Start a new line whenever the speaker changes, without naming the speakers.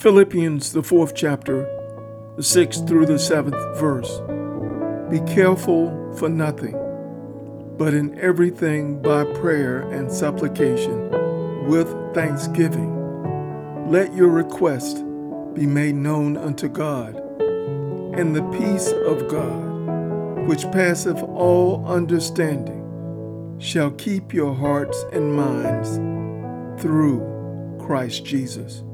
Philippians, the 4th chapter, the 6th through the 7th verse. Be careful for nothing, but in everything by prayer and supplication with thanksgiving. Let your request be made known unto God, and the peace of God, which passeth all understanding, shall keep your hearts and minds through Christ Jesus.